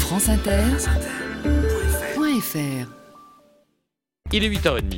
franceinter.fr. Il est 8h30.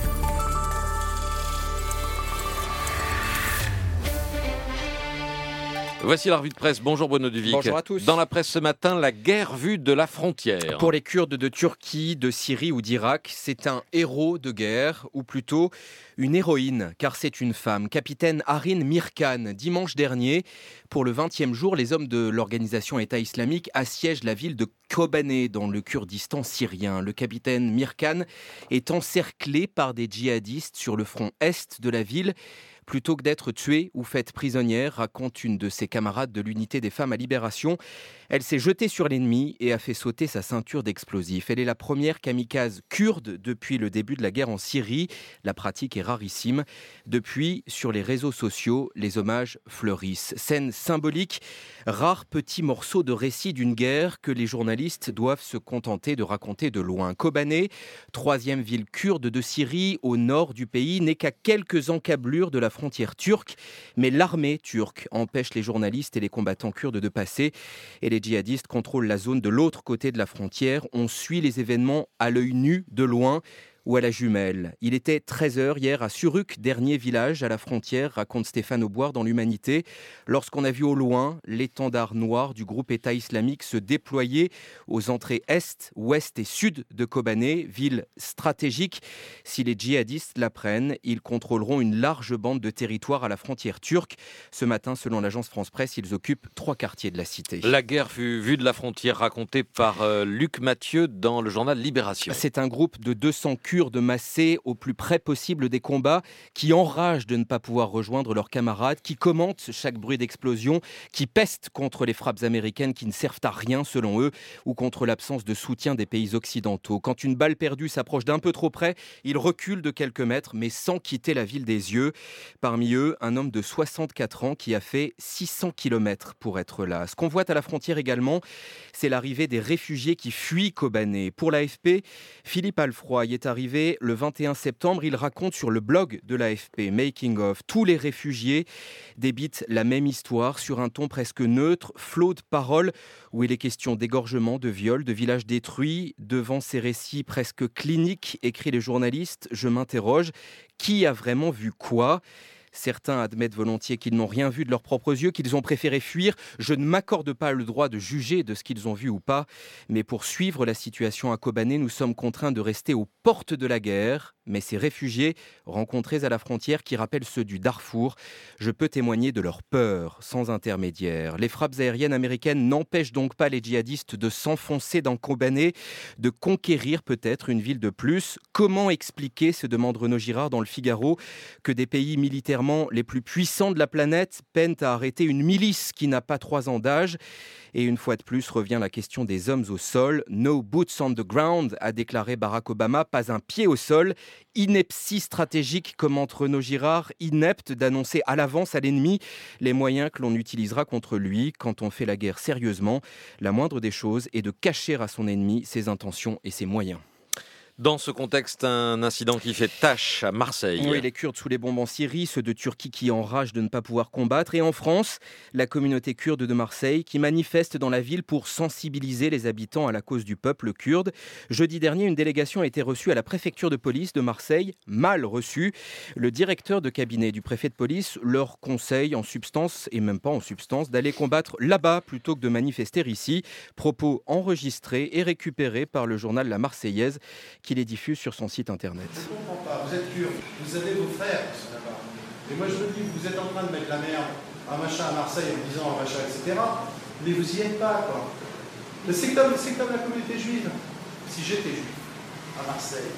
Voici la revue de presse. Bonjour Bruno Duvic. Bonjour à tous. Dans la presse ce matin, la guerre vue de la frontière. Pour les Kurdes de Turquie, de Syrie ou d'Irak, c'est un héros de guerre, ou plutôt une héroïne, car c'est une femme. Capitaine Arin Mirkan, dimanche dernier, pour le 20e jour, les hommes de l'organisation État islamique assiègent la ville de Kobané, dans le Kurdistan syrien. Le capitaine Mirkan est encerclé par des djihadistes sur le front est de la ville. Plutôt que d'être tuée ou faite prisonnière, raconte une de ses camarades de l'unité des femmes à Libération, elle s'est jetée sur l'ennemi et a fait sauter sa ceinture d'explosifs. Elle est la première kamikaze kurde depuis le début de la guerre en Syrie. La pratique est rarissime. Depuis, sur les réseaux sociaux, les hommages fleurissent. Scène symbolique, rare petit morceau de récit d'une guerre que les journalistes doivent se contenter de raconter de loin. Kobané, troisième ville kurde de Syrie, au nord du pays, n'est qu'à quelques encablures de la frontière turque, mais l'armée turque empêche les journalistes et les combattants kurdes de passer et les djihadistes contrôlent la zone de l'autre côté de la frontière. On suit les événements à l'œil nu, de loin ou à la jumelle. Il était 13h hier à Suruk, dernier village à la frontière, raconte Stéphane Auboire dans l'Humanité, lorsqu'on a vu au loin l'étendard noir du groupe État islamique se déployer aux entrées est, ouest et sud de Kobané, ville stratégique. Si les djihadistes la prennent, ils contrôleront une large bande de territoire à la frontière turque. Ce matin, selon l'agence France-Presse, ils occupent 3 quartiers de la cité. La guerre vue de la frontière, racontée par Luc Mathieu dans le journal Libération. C'est un groupe de 200 Kurdes massés au plus près possible des combats, qui enragent de ne pas pouvoir rejoindre leurs camarades, qui commentent chaque bruit d'explosion, qui pestent contre les frappes américaines qui ne servent à rien selon eux, ou contre l'absence de soutien des pays occidentaux. Quand une balle perdue s'approche d'un peu trop près, ils reculent de quelques mètres, mais sans quitter la ville des yeux. Parmi eux, un homme de 64 ans qui a fait 600 km pour être là. Ce qu'on voit à la frontière également, c'est l'arrivée des réfugiés qui fuient Kobané. Pour l'AFP, Philippe Alfroy y est arrivé le 21 septembre. Il raconte sur le blog de l'AFP, Making of, tous les réfugiés débitent la même histoire sur un ton presque neutre, flot de paroles où il est question d'égorgement, de viol, de villages détruits. Devant ces récits presque cliniques, écrit les journalistes, je m'interroge, qui a vraiment vu quoi ? Certains admettent volontiers qu'ils n'ont rien vu de leurs propres yeux, qu'ils ont préféré fuir. Je ne m'accorde pas le droit de juger de ce qu'ils ont vu ou pas. Mais pour suivre la situation à Kobané, nous sommes contraints de rester aux portes de la guerre. Mais ces réfugiés rencontrés à la frontière qui rappellent ceux du Darfour, je peux témoigner de leur peur sans intermédiaire. Les frappes aériennes américaines n'empêchent donc pas les djihadistes de s'enfoncer dans Kobané, de conquérir peut-être une ville de plus. Comment expliquer, se demande Renaud Girard dans le Figaro, que des pays militairement les plus puissants de la planète peinent à arrêter une milice qui n'a pas 3 ans d'âge? Et une fois de plus revient la question des hommes au sol. No boots on the ground, a déclaré Barack Obama, pas un pied au sol. Ineptie stratégique, commente Renaud Girard, inepte d'annoncer à l'avance à l'ennemi les moyens que l'on utilisera contre lui quand on fait la guerre sérieusement. La moindre des choses est de cacher à son ennemi ses intentions et ses moyens. Dans ce contexte, un incident qui fait tache à Marseille. Oui, les Kurdes sous les bombes en Syrie, ceux de Turquie qui enragent de ne pas pouvoir combattre. Et en France, la communauté kurde de Marseille qui manifeste dans la ville pour sensibiliser les habitants à la cause du peuple kurde. Jeudi dernier, une délégation a été reçue à la préfecture de police de Marseille, mal reçue. Le directeur de cabinet du préfet de police leur conseille en substance, et même pas en substance, d'aller combattre là-bas plutôt que de manifester ici. Propos enregistrés et récupérés par le journal La Marseillaise, qui les diffuse sur son site internet. Je ne comprends pas, vous êtes kurde, vous avez vos frères qui sont là-bas. Et moi je me dis, vous êtes en train de mettre la merde, un machin à Marseille en disant un machin, etc. Mais vous y êtes pas, quoi. C'est comme la communauté juive. Si j'étais juif à Marseille,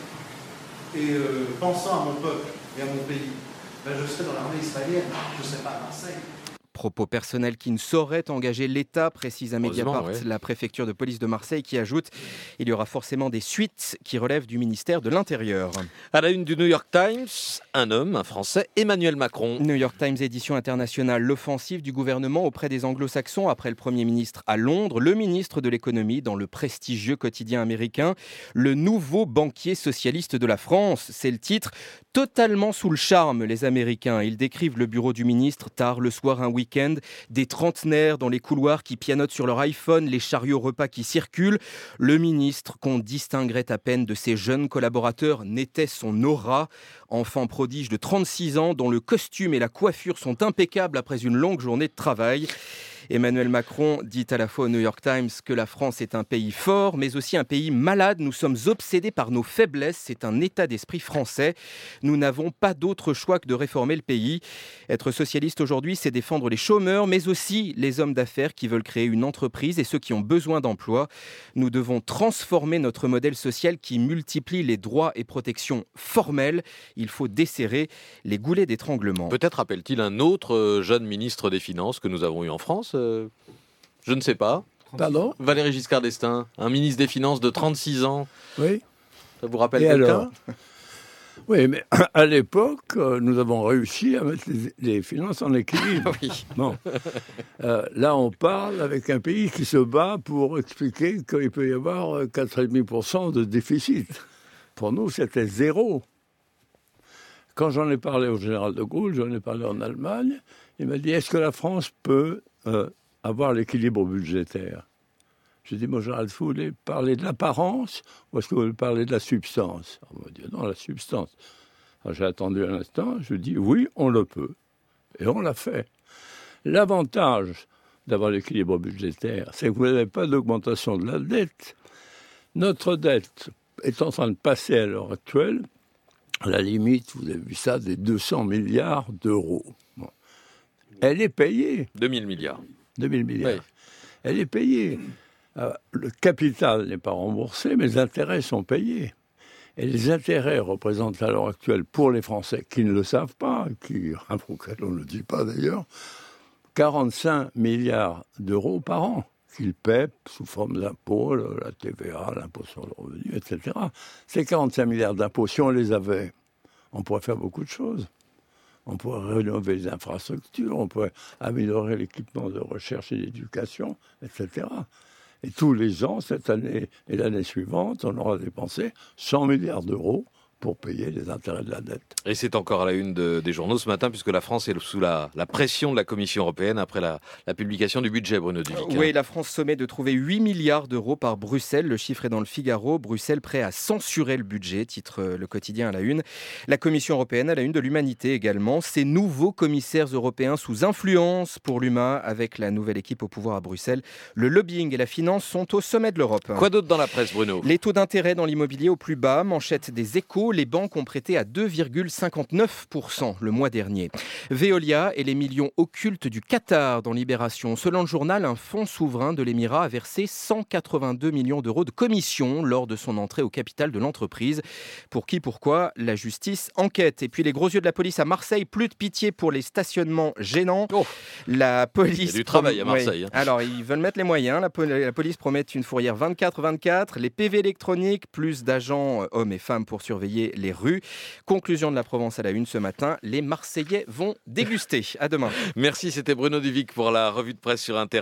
et pensant à mon peuple et à mon pays, ben je serais dans l'armée israélienne, je ne serais pas à Marseille. Propos personnels qui ne sauraient engager l'État, précise à Mediapart, la préfecture de police de Marseille, qui ajoute il y aura forcément des suites qui relèvent du ministère de l'Intérieur. À la une du New York Times, un homme, un Français, Emmanuel Macron. New York Times édition internationale, l'offensive du gouvernement auprès des anglo-saxons après le Premier ministre à Londres, le ministre de l'économie dans le prestigieux quotidien américain, le nouveau banquier socialiste de la France, c'est le titre. Totalement sous le charme, les Américains. Ils décrivent le bureau du ministre tard le soir un week-end week-end, des trentenaires dans les couloirs qui pianotent sur leur iPhone, les chariots repas qui circulent. Le ministre, qu'on distinguerait à peine de ses jeunes collaborateurs, n'était son aura. Enfant prodige de 36 ans, dont le costume et la coiffure sont impeccables après une longue journée de travail. Emmanuel Macron dit à la fois au New York Times que la France est un pays fort, mais aussi un pays malade. Nous sommes obsédés par nos faiblesses. C'est un état d'esprit français. Nous n'avons pas d'autre choix que de réformer le pays. Être socialiste aujourd'hui, c'est défendre les chômeurs, mais aussi les hommes d'affaires qui veulent créer une entreprise et ceux qui ont besoin d'emploi. Nous devons transformer notre modèle social qui multiplie les droits et protections formelles. Il faut desserrer les goulets d'étranglement. Peut-être appelle-t-il un autre jeune ministre des Finances que nous avons eu en France. Je ne sais pas. Pardon ? Valéry Giscard d'Estaing, un ministre des Finances de 36 ans. Oui. Ça vous rappelle Et quelqu'un ? alors ? Oui, mais à l'époque, nous avons réussi à mettre les finances en équilibre. Oui. Bon. Là, on parle avec un pays qui se bat pour expliquer qu'il peut y avoir 4,5% de déficit. Pour nous, c'était zéro. Quand j'en ai parlé au général de Gaulle, j'en ai parlé en Allemagne, il m'a dit, est-ce que la France peut avoir l'équilibre budgétaire ? J'ai dit, mon général, vous voulez parler de l'apparence ou est-ce que vous voulez parler de la substance ? On m'a dit, non, la substance. Alors, j'ai attendu un instant, je dis, oui, on le peut. Et on l'a fait. L'avantage d'avoir l'équilibre budgétaire, c'est que vous n'avez pas d'augmentation de la dette. Notre dette est en train de passer à l'heure actuelle, à la limite, vous avez vu ça, des 200 milliards d'euros. Bon. Elle est payée. 2000 milliards. 2000 milliards. Oui. Elle est payée. Le capital n'est pas remboursé, mais les intérêts sont payés. Et les intérêts représentent à l'heure actuelle, pour les Français qui ne le savent pas, auxquels on ne le dit pas d'ailleurs, 45 milliards d'euros par an qu'ils paient sous forme d'impôts, la TVA, l'impôt sur le revenu, etc. Ces 45 milliards d'impôts, si on les avait, on pourrait faire beaucoup de choses. On pourrait rénover les infrastructures, on pourrait améliorer l'équipement de recherche et d'éducation, etc. Et tous les ans, cette année et l'année suivante, on aura dépensé 100 milliards d'euros pour payer les intérêts de la dette. Et c'est encore à la une des journaux ce matin, puisque la France est sous la pression de la Commission européenne après la publication du budget, Bruno Duvic. Oui, la France sommet de trouver 8 milliards d'euros par Bruxelles. Le chiffre est dans le Figaro. Bruxelles prêt à censurer le budget, titre le quotidien à la une. La Commission européenne à la une de l'Humanité également. Ces nouveaux commissaires européens sous influence pour l'humain avec la nouvelle équipe au pouvoir à Bruxelles. Le lobbying et la finance sont au sommet de l'Europe. Quoi d'autre dans la presse, Bruno ? Les taux d'intérêt dans l'immobilier au plus bas. Manchette des Échos. Les banques ont prêté à 2,59% le mois dernier. Veolia et les millions occultes du Qatar dans Libération. Selon le journal, un fonds souverain de l'Émirat a versé 182 millions d'euros de commission lors de son entrée au capital de l'entreprise. Pour qui, pourquoi ? La justice enquête. Et puis les gros yeux de la police à Marseille, plus de pitié pour les stationnements gênants. Oh, la police... il y a du travail à Marseille. Oui. Alors, ils veulent mettre les moyens. La police promet une fourrière 24/24. Les PV électroniques, plus d'agents hommes et femmes pour surveiller les rues. Conclusion de la Provence à la une ce matin. Les Marseillais vont déguster. À demain. Merci, c'était Bruno Duvic pour la revue de presse sur Inter.